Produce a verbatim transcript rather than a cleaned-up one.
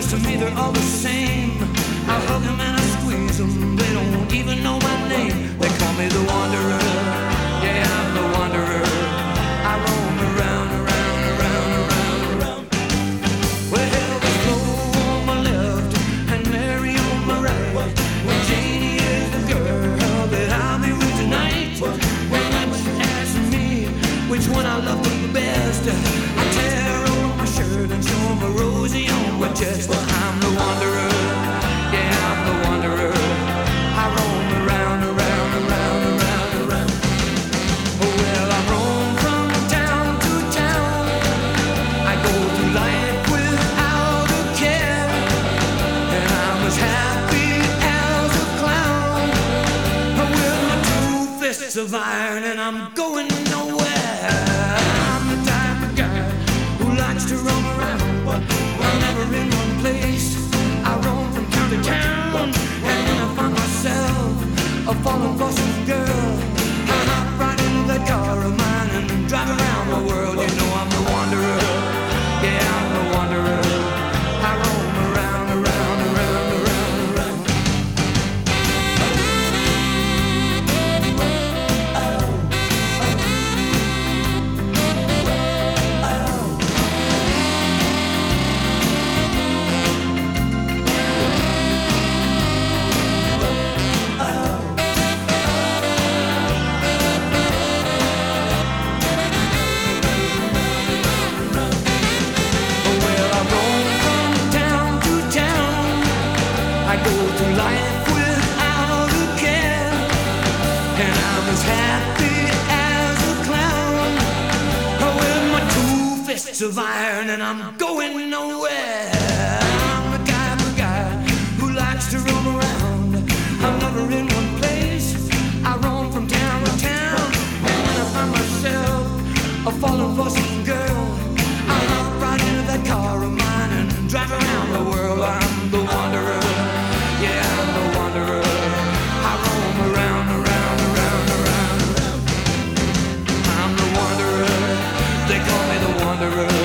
Cause to me they're all the same. I hug them and I squeeze them. They don't even know my name. They call me the wanderer. Yeah, I'm the wanderer. I roam around, around, around, around, around. Well, Elvis Flo on my left and Mary on my right. Well, Janie is the girl that I'll be with tonight. Well, that's asking me which one I love the best. I tear off my shirt and show my Rosie on my chest. I'm the wanderer. Yeah, I'm the wanderer. I roam around, around, around, around, around. Well, I roam from town to town. I go through life without a care, and I'm as happy as a clown. With my two fists of iron, and I'm going nowhere. I'm the type of guy who likes to roam around, but I'm never in one place. I roam from town to town, and when I find myself a fallen for some girl, I hop right into that car of mine and drive around the world. You know I'm the wanderer. Yeah, I'm the wanderer. I roam around, around, around, around, around. I go through life without a care, and I'm as happy as a clown. With my two fists of iron, and I'm going nowhere. I'm the kind of guy who likes to roam around. I'm never in one place. I roam from town to town, and when I find myself a falling for some girl, I hop right into that car of mine and drive around the world. I'm the wanderer. Yeah, I'm the wanderer. I roam around, around, around, around, around. I'm the wanderer. They call me the wanderer.